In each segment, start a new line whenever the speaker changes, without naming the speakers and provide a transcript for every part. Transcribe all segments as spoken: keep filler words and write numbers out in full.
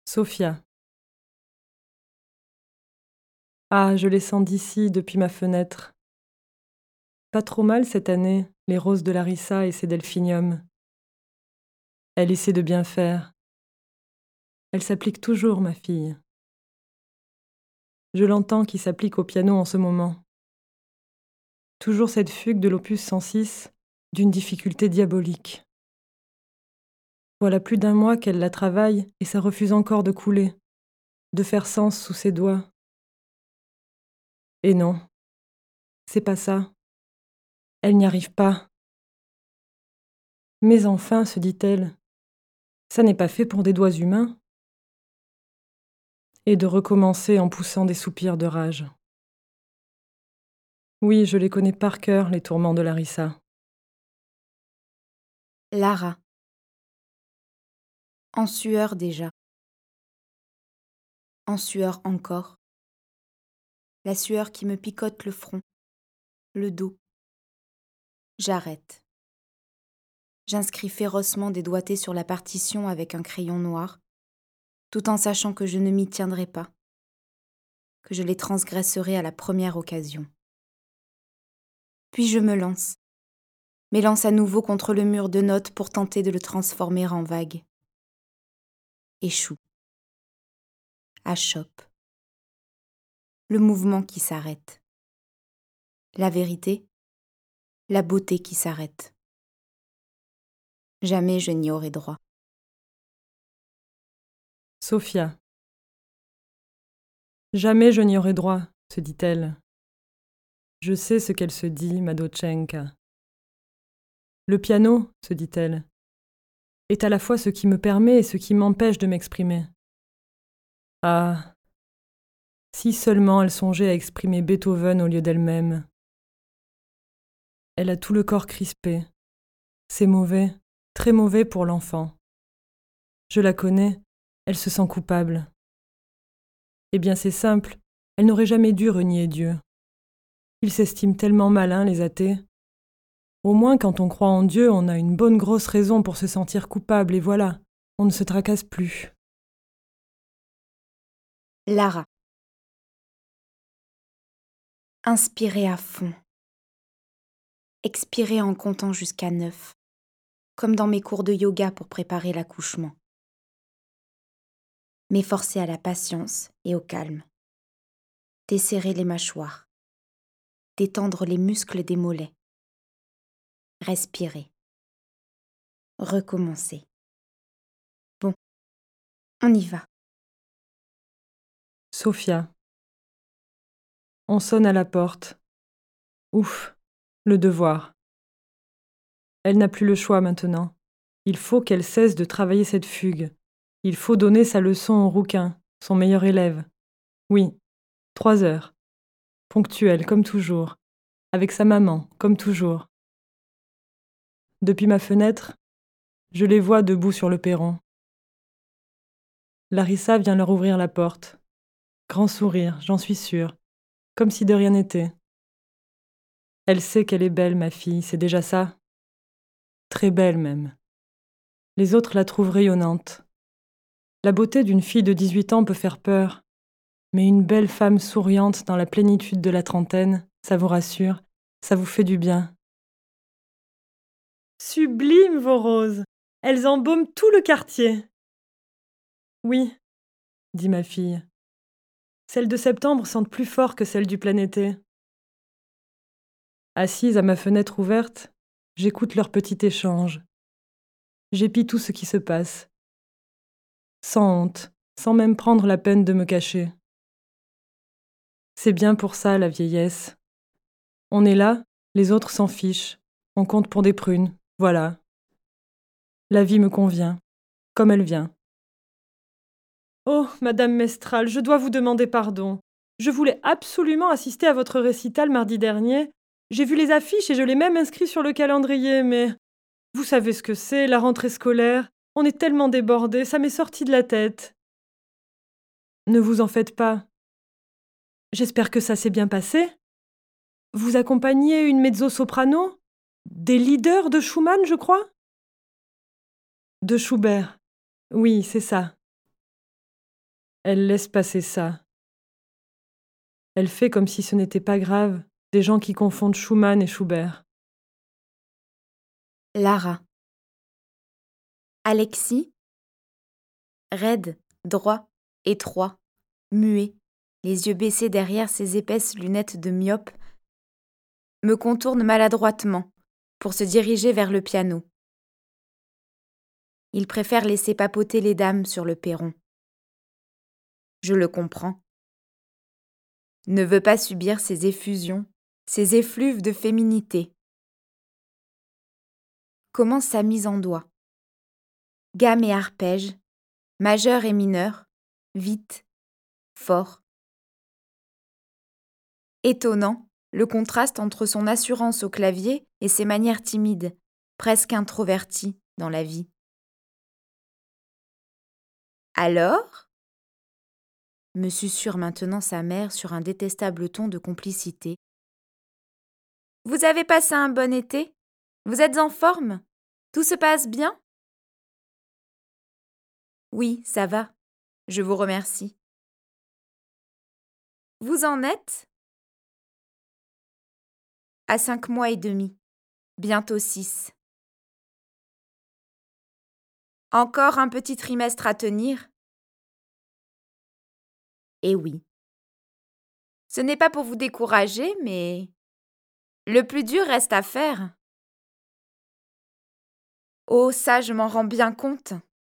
Sophia. Ah, je les sens d'ici, depuis ma fenêtre. Pas trop mal cette année, les roses de Larissa et ses delphiniums. Elle essaie de bien faire. Elle s'applique toujours, ma fille. Je l'entends qui s'applique au piano en ce moment. Toujours cette fugue de l'opus cent six, d'une difficulté diabolique. Voilà plus d'un mois qu'elle la travaille et ça refuse encore de couler, de faire sens sous ses doigts. Et non, c'est pas ça. Elle n'y arrive pas. Mais enfin, se dit-elle, ça n'est pas fait pour des doigts humains. Et de recommencer en poussant des soupirs de rage. Oui, je les connais par cœur, les tourments de Larissa.
Lara. En sueur déjà. En sueur encore. La sueur qui me picote le front, le dos. J'arrête. J'inscris férocement des doigtés sur la partition avec un crayon noir, tout en sachant que je ne m'y tiendrai pas, que je les transgresserai à la première occasion. Puis je me lance, m'élance à nouveau contre le mur de notes pour tenter de le transformer en vague. Échoue. Achoppe. Le mouvement qui s'arrête. La vérité, la beauté qui s'arrête. Jamais je n'y aurai droit.
Sophia. Jamais je n'y aurai droit, se dit-elle. Je sais ce qu'elle se dit, Madotchenka. Le piano, se dit-elle, est à la fois ce qui me permet et ce qui m'empêche de m'exprimer. Ah, si seulement elle songeait à exprimer Beethoven au lieu d'elle-même. Elle a tout le corps crispé. C'est mauvais, très mauvais pour l'enfant. Je la connais, elle se sent coupable. Eh bien c'est simple, elle n'aurait jamais dû renier Dieu. Ils s'estiment tellement malins, les athées. Au moins quand on croit en Dieu, on a une bonne grosse raison pour se sentir coupable, et voilà, on ne se tracasse plus.
Lara. Inspirez à fond. Expirez en comptant jusqu'à neuf, comme dans mes cours de yoga pour préparer l'accouchement. M'efforcer à la patience et au calme. Desserrer les mâchoires. Détendre les muscles des mollets. Respirer. Recommencer. Bon, on y va.
Sophia. On sonne à la porte. Ouf, le devoir. Elle n'a plus le choix maintenant. Il faut qu'elle cesse de travailler cette fugue. Il faut donner sa leçon au rouquin, son meilleur élève. Oui, trois heures. Ponctuelle, comme toujours. Avec sa maman, comme toujours. Depuis ma fenêtre, je les vois debout sur le perron. Larissa vient leur ouvrir la porte. Grand sourire, j'en suis sûre, comme si de rien n'était. Elle sait qu'elle est belle, ma fille, c'est déjà ça. Très belle même. Les autres la trouvent rayonnante. La beauté d'une fille de dix-huit ans peut faire peur, mais une belle femme souriante dans la plénitude de la trentaine, ça vous rassure, ça vous fait du bien. Sublime vos roses! Elles embaument tout le quartier. Oui, dit ma fille. Celles de septembre sentent plus fort que celles du plein été. Assise à ma fenêtre ouverte, j'écoute leur petit échange. J'épie tout ce qui se passe. Sans honte, sans même prendre la peine de me cacher. C'est bien pour ça, la vieillesse. On est là, les autres s'en fichent. On compte pour des prunes, voilà. La vie me convient, comme elle vient. Oh, Madame Mestral, je dois vous demander pardon. Je voulais absolument assister à votre récital mardi dernier. J'ai vu les affiches et je l'ai même inscrit sur le calendrier, mais vous savez ce que c'est, la rentrée scolaire. On est tellement débordés, ça m'est sorti de la tête. Ne vous en faites pas. J'espère que ça s'est bien passé. Vous accompagnez une mezzo-soprano? Des leaders de Schumann, je crois? De Schubert. Oui, c'est ça. Elle laisse passer ça. Elle fait comme si ce n'était pas grave, des gens qui confondent Schumann et Schubert.
Lara. Alexis, raide, droit, étroit, muet, les yeux baissés derrière ses épaisses lunettes de myope, me contourne maladroitement pour se diriger vers le piano. Il préfère laisser papoter les dames sur le perron. Je le comprends. Ne veut pas subir ces effusions, ces effluves de féminité. Commence sa mise en doigt. Gamme et arpège, majeur et mineur, vite, fort. Étonnant, le contraste entre son assurance au clavier et ses manières timides, presque introverties dans la vie. Alors ? Me susurre maintenant sa mère sur un détestable ton de complicité. Vous avez passé un bon été ? Vous êtes en forme ? Tout se passe bien ? Oui, ça va. Je vous remercie. Vous en êtes ? À cinq mois et demi. Bientôt six. Encore un petit trimestre à tenir ? Eh oui. Ce n'est pas pour vous décourager, mais le plus dur reste à faire. Oh, ça, je m'en rends bien compte.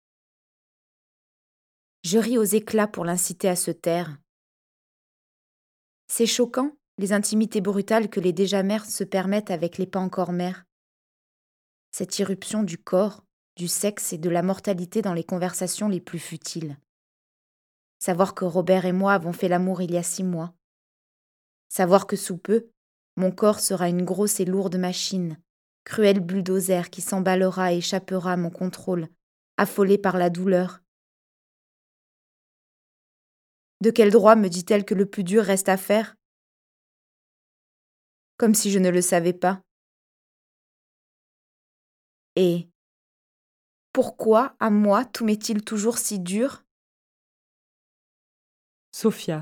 Je ris aux éclats pour l'inciter à se taire. C'est choquant, les intimités brutales que les déjà mères se permettent avec les pas encore mères. Cette irruption du corps, du sexe et de la mortalité dans les conversations les plus futiles. Savoir que Robert et moi avons fait l'amour il y a six mois. Savoir que sous peu, mon corps sera une grosse et lourde machine, cruel bulldozer qui s'emballera et échappera à mon contrôle, affolé par la douleur. De quel droit me dit-elle que le plus dur reste à faire ? Comme si je ne le savais pas. Et pourquoi, à moi, tout m'est-il toujours si dur ?
Sophia.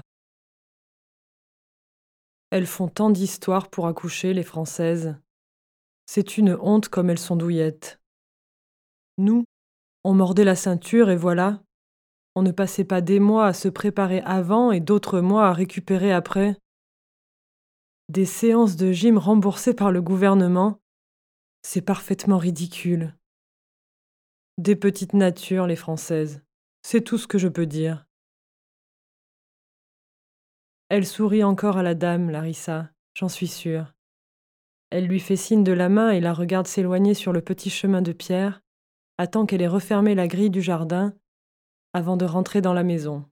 Elles font tant d'histoires pour accoucher, les Françaises. C'est une honte comme elles sont douillettes. Nous, on mordait la ceinture et voilà. On ne passait pas des mois à se préparer avant et d'autres mois à récupérer après. Des séances de gym remboursées par le gouvernement, c'est parfaitement ridicule. Des petites natures, les Françaises. C'est tout ce que je peux dire. Elle sourit encore à la dame, Larissa, j'en suis sûre. Elle lui fait signe de la main et la regarde s'éloigner sur le petit chemin de pierre, attend qu'elle ait refermé la grille du jardin avant de rentrer dans la maison.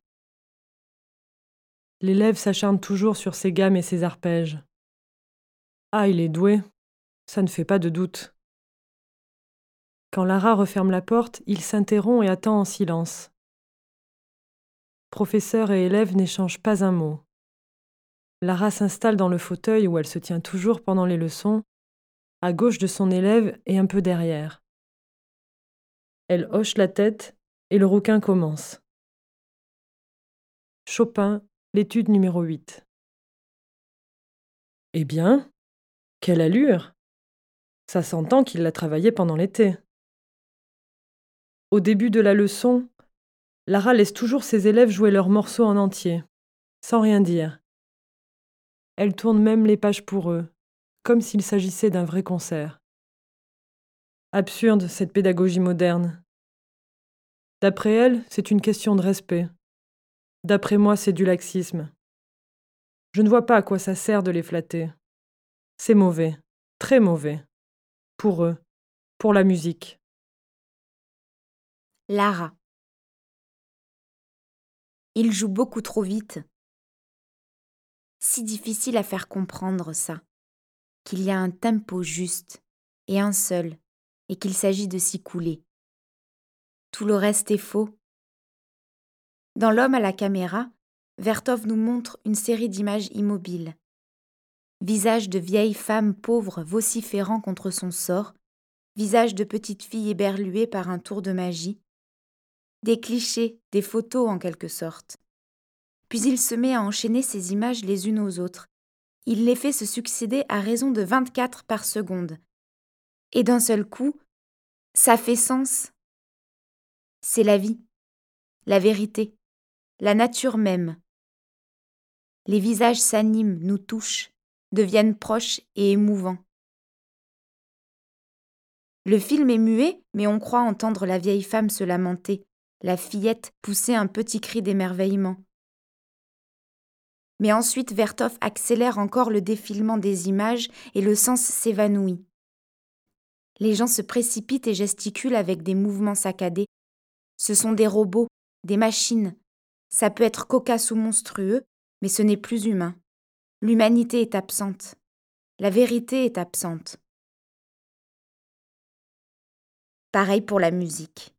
L'élève s'acharne toujours sur ses gammes et ses arpèges. Ah, il est doué, ça ne fait pas de doute. Quand Lara referme la porte, il s'interrompt et attend en silence. Professeur et élève n'échangent pas un mot. Lara s'installe dans le fauteuil où elle se tient toujours pendant les leçons, à gauche de son élève et un peu derrière. Elle hoche la tête et le rouquin commence. Chopin, l'étude numéro huit. Eh bien, quelle allure! Ça s'entend qu'il l'a travaillé pendant l'été. Au début de la leçon, Lara laisse toujours ses élèves jouer leurs morceaux en entier, sans rien dire. Elle tourne même les pages pour eux, comme s'il s'agissait d'un vrai concert. Absurde, cette pédagogie moderne. D'après elle, c'est une question de respect. D'après moi, c'est du laxisme. Je ne vois pas à quoi ça sert de les flatter. C'est mauvais, très mauvais. Pour eux, pour la musique.
Lara. Il joue beaucoup trop vite. Si difficile à faire comprendre ça, qu'il y a un tempo juste, et un seul, et qu'il s'agit de s'y couler. Tout le reste est faux. Dans L'homme à la caméra, Vertov nous montre une série d'images immobiles. Visage de vieille femme pauvre vociférant contre son sort, visage de petite fille éberluée par un tour de magie. Des clichés, des photos en quelque sorte. puis il se met à enchaîner ces images les unes aux autres. Il les fait se succéder à raison de vingt-quatre par seconde. Et d'un seul coup, ça fait sens. C'est la vie, la vérité, la nature même. Les visages s'animent, nous touchent, deviennent proches et émouvants. Le film est muet, mais on croit entendre la vieille femme se lamenter, la fillette pousser un petit cri d'émerveillement. Mais ensuite, Vertov accélère encore le défilement des images et le sens s'évanouit. Les gens se précipitent et gesticulent avec des mouvements saccadés. Ce sont des robots, des machines. Ça peut être cocasse ou monstrueux, mais ce n'est plus humain. L'humanité est absente. La vérité est absente. Pareil pour la musique.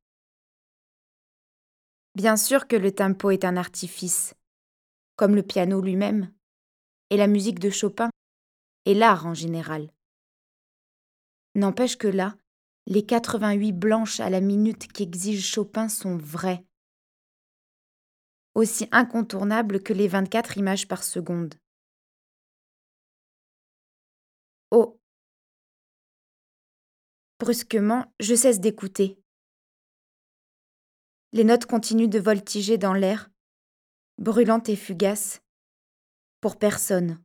Bien sûr que le tempo est un artifice, comme le piano lui-même, et la musique de Chopin, et l'art en général. N'empêche que là, les quatre-vingt-huit blanches à la minute qu'exige Chopin sont vraies, aussi incontournables que les vingt-quatre images par seconde. Oh! Brusquement, je cesse d'écouter. Les notes continuent de voltiger dans l'air, brûlantes et fugaces, pour personne.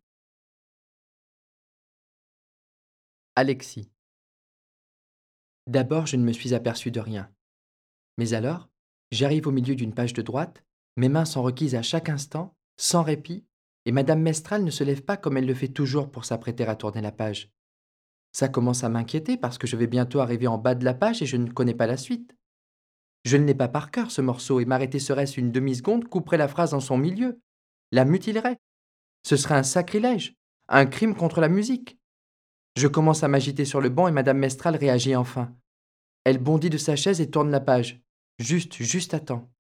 Alexis. D'abord, je ne me suis aperçu de rien. Mais alors, j'arrive au milieu d'une page de droite, mes mains sont requises à chaque instant, sans répit, et Madame Mestral ne se lève pas comme elle le fait toujours pour s'apprêter à tourner la page. Ça commence à m'inquiéter parce que je vais bientôt arriver en bas de la page et je ne connais pas la suite. Je ne l'ai pas par cœur, ce morceau, et m'arrêter serait-ce une demi-seconde couperait la phrase en son milieu, la mutilerait. Ce serait un sacrilège, un crime contre la musique. Je commence à m'agiter sur le banc et Madame Mestral réagit enfin. Elle bondit de sa chaise et tourne la page. Juste, juste à temps.